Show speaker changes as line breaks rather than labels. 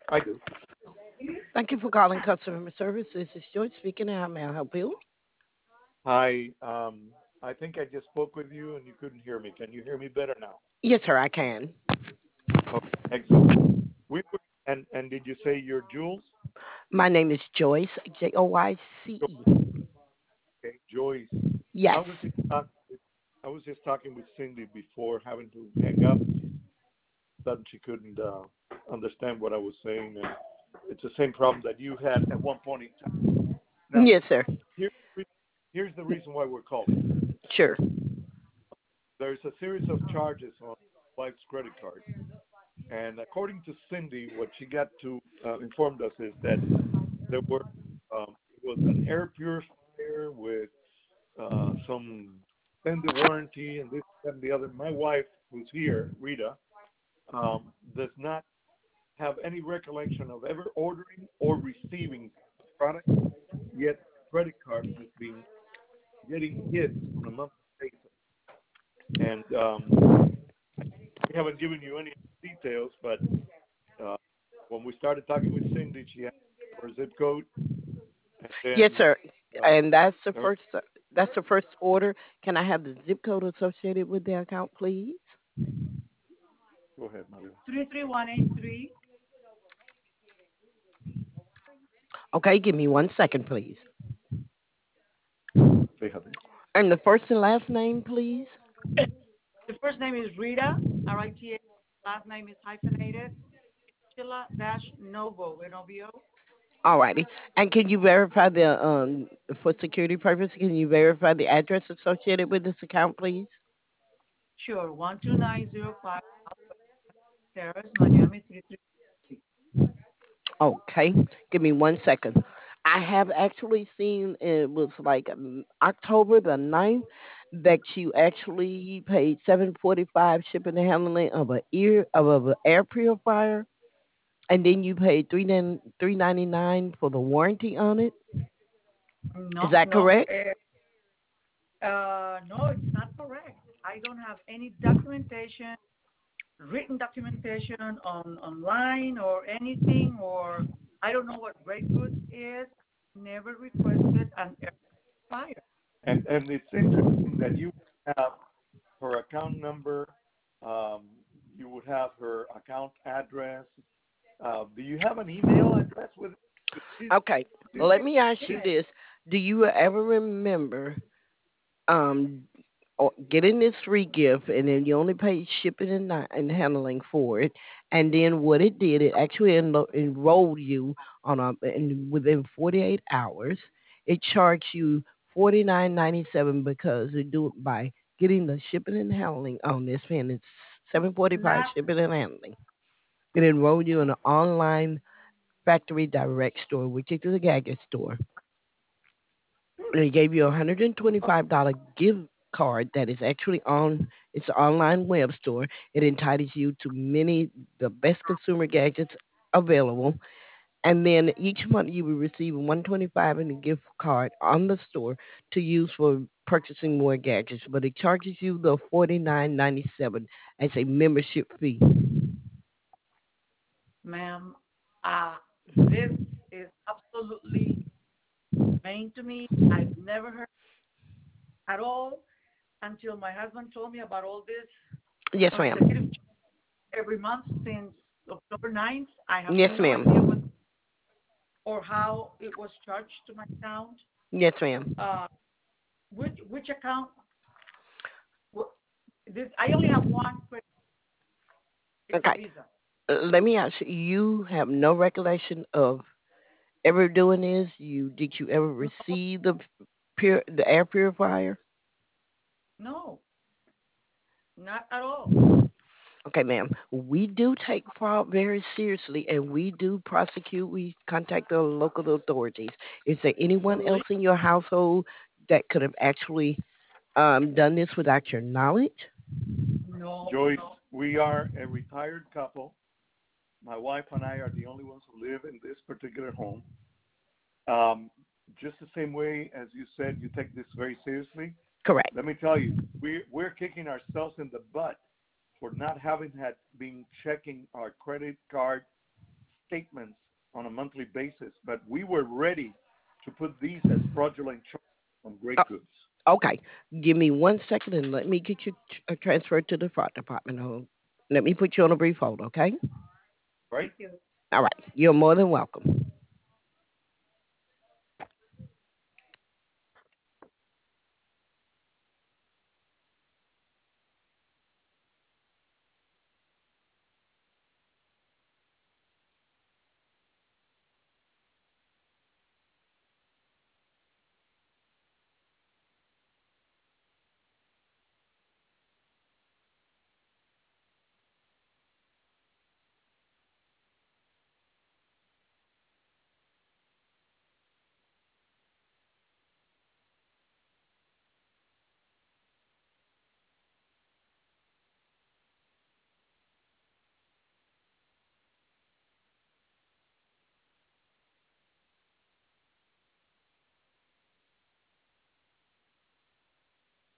I do.
Thank you for calling customer service. This is Joyce speaking. How may I help you?
Hi. I think I just spoke with you and you couldn't hear me. Can you hear me better now?
Yes, sir, I can.
Okay, excellent. We were, and did you say you're Jules?
My name is Joyce, Joyce.
Okay, Joyce. I
Yes.
was just talking. I was just talking with Cindy before having to hang up. Sudden she couldn't understand what I was saying, and it's the same problem that you had at one point in time. Now,
Yes, sir.
here, here's the reason why we're calling.
Sure.
There's a series of charges on wife's credit card. And according to Cindy, what she got to informed us is that there were it was an air purifier with some extended warranty and this and the other. My wife, who's here, Rita, does not have any recollection of ever ordering or receiving product. Yet credit card has been getting hit on a monthly basis, and we haven't given you any details, but uh, when we started talking with Cindy, she asked for a zip code, and
Yes,
then
sir.
uh,
And that's the
her,
first. That's the first order. Can I have the zip code associated with the account, please?
go ahead, Maria.
33183.
Okay, give me 1 second, please.
Fíjate.
And the first and last name, please.
The first name is Rita, Rita. Last name is hyphenated. Chilla dash Novo, N-O-V-O.
Alrighty. And can you verify for security purposes, can you verify the address associated with this account, please?
Sure, 12905 Terrace, Miami 333.
Okay, give me 1 second. I have actually seen it was like October the 9th that you actually paid 745 shipping and handling of an air purifier, and then you paid 399 for the warranty on it. Is
No,
that
no,
correct?
no, it's not correct. I don't have any documentation, written documentation on online or anything, or I don't know what Great Goods is. Never requested an air fryer.
And it's interesting that you have her account number, um, you would have her account address. Do you have an email address with this?
Okay,
This,
let me ask you
this
this: do you ever remember um getting this free gift, and then you only paid shipping and handling for it, and then what it did, it actually enrolled you on and within 48 hours, it charged you 49.97 because they do it by getting the shipping and handling on this, and it's 745
Not
shipping and handling. It enrolled you in an online factory direct store, which is the gadget store. They gave you a $125 gift card that is actually on it's an online web store. It entitles you to many the best consumer gadgets available. And then each month you will receive 125 in a gift card on the store to use for purchasing more gadgets. But it charges you the 49.97 as a membership fee.
ma'am, this is absolutely vain to me. I've never heard at all until my husband told me about all this
Yes,
consecutive
ma'am.
every month since October 9th. I have
Yes,
no idea what
ma'am.
or how it was charged to my account.
Yes, ma'am.
Uh, which account? This I only have one credit. It's a
Okay.
Visa.
Let me ask you, you have no recollection of ever doing this? Did you ever
No,
receive the air purifier?
no, not at all.
Okay, ma'am. We do take fraud very seriously, and we do prosecute. We contact the local authorities. Is there anyone else
Believe
in your household that could have actually done this without your knowledge?
no,
Joyce,
no.
we are a retired couple. My wife and I are the only ones who live in this particular home. Um, just the same way as you said, you take this very seriously.
Correct.
Let me tell you, we're kicking ourselves in the butt for not having had been checking our credit card statements on a monthly basis, but we were ready to put these as fraudulent charges on Great Goods.
Okay, give me 1 second and let me get you transferred to the fraud department. Let me put you on a brief hold, okay?
Right?
All right, you're more than welcome.